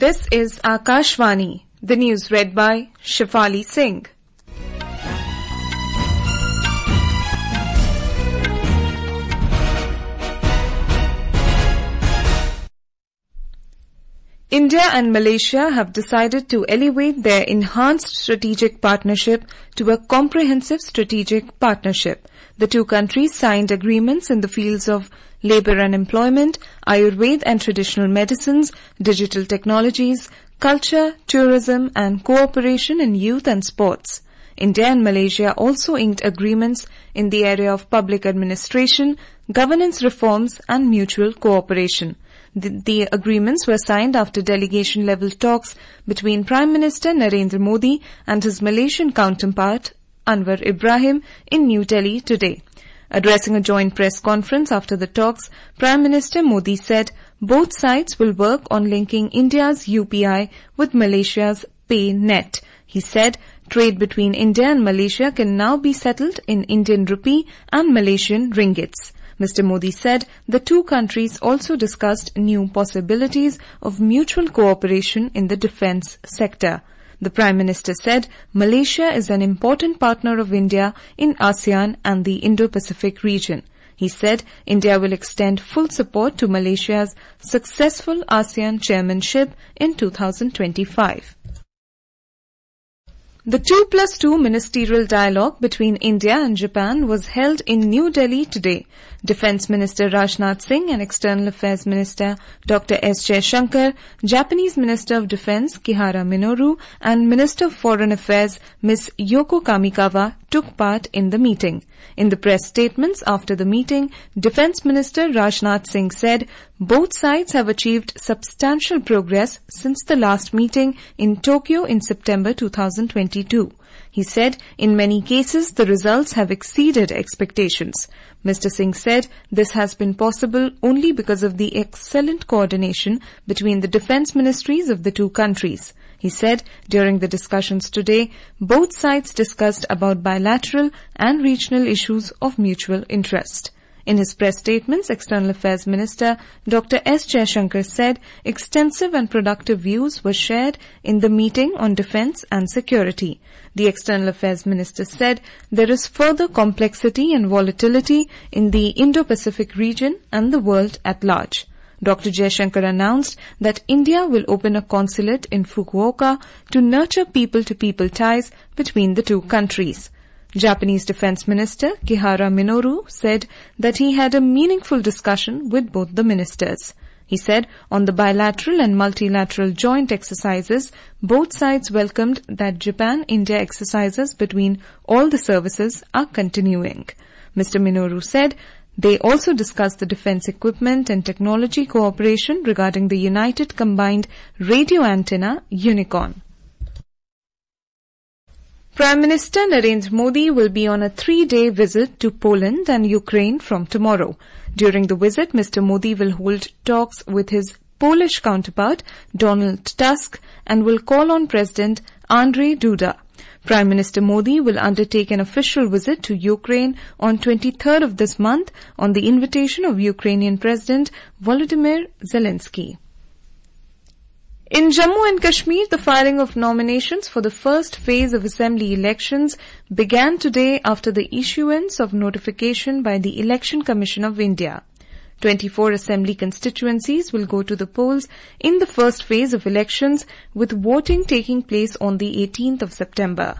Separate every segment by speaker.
Speaker 1: This is Akashvani. The news read by Shefali Singh. India and Malaysia have decided to elevate their enhanced strategic partnership to a comprehensive strategic partnership. The two countries signed agreements in the fields of labour and employment, Ayurveda and traditional medicines, digital technologies, culture, tourism and cooperation in youth and sports. India and Malaysia also inked agreements in the area of public administration, governance reforms and mutual cooperation. The agreements were signed after delegation-level talks between Prime Minister Narendra Modi and his Malaysian counterpart Anwar Ibrahim in New Delhi today. Addressing a joint press conference after the talks, Prime Minister Modi said both sides will work on linking India's UPI with Malaysia's PayNet. He said trade between India and Malaysia can now be settled in Indian rupee and Malaysian ringgits. Mr. Modi said the two countries also discussed new possibilities of mutual cooperation in the defence sector. The Prime Minister said Malaysia is an important partner of India in ASEAN and the Indo-Pacific region. He said India will extend full support to Malaysia's successful ASEAN chairmanship in 2025. The 2+2 ministerial dialogue between India and Japan was held in New Delhi today. Defence Minister Rajnath Singh and External Affairs Minister Dr. S. Jaishankar, Japanese Minister of Defence Kihara Minoru and Minister of Foreign Affairs Ms. Yoko Kamikawa took part in the meeting. In the press statements after the meeting, Defence Minister Rajnath Singh said both sides have achieved substantial progress since the last meeting in Tokyo in September 2022. He said in many cases the results have exceeded expectations. Mr. Singh said this has been possible only because of the excellent coordination between the defence ministries of the two countries. He said during the discussions today, both sides discussed about bilateral and regional issues of mutual interest. In his press statements, External Affairs Minister Dr. S. Jaishankar said extensive and productive views were shared in the meeting on defence and security. The External Affairs Minister said there is further complexity and volatility in the Indo-Pacific region and the world at large. Dr. Jaishankar announced that India will open a consulate in Fukuoka to nurture people-to-people ties between the two countries. Japanese Defence Minister Kihara Minoru said that he had a meaningful discussion with both the ministers. He said on the bilateral and multilateral joint exercises, both sides welcomed that Japan-India exercises between all the services are continuing. Mr. Minoru said they also discussed the defence equipment and technology cooperation regarding the United Combined Radio Antenna Unicorn. Prime Minister Narendra Modi will be on a 3-day visit to Poland and Ukraine from tomorrow. During the visit, Mr. Modi will hold talks with his Polish counterpart, Donald Tusk, and will call on President Andrzej Duda. Prime Minister Modi will undertake an official visit to Ukraine on 23rd of this month on the invitation of Ukrainian President Volodymyr Zelensky. In Jammu and Kashmir, the filing of nominations for the first phase of assembly elections began today after the issuance of notification by the Election Commission of India. 24 assembly constituencies will go to the polls in the first phase of elections, with voting taking place on the 18th of September.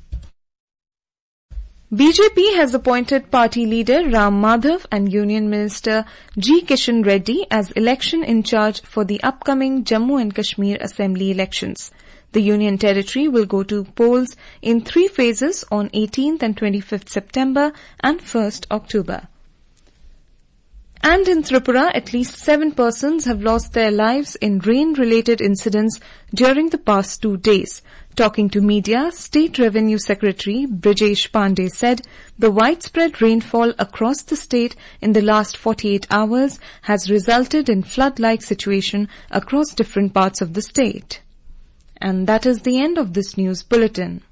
Speaker 1: BJP has appointed party leader Ram Madhav and Union Minister G. Kishan Reddy as election in charge for the upcoming Jammu and Kashmir Assembly elections. The Union Territory will go to polls in 3 phases on 18th and 25th September and 1st October. And in Tripura, at least 7 persons have lost their lives in rain-related incidents during the past 2 days. Talking to media, State Revenue Secretary Brijesh Pandey said the widespread rainfall across the state in the last 48 hours has resulted in flood-like situation across different parts of the state. And that is the end of this news bulletin.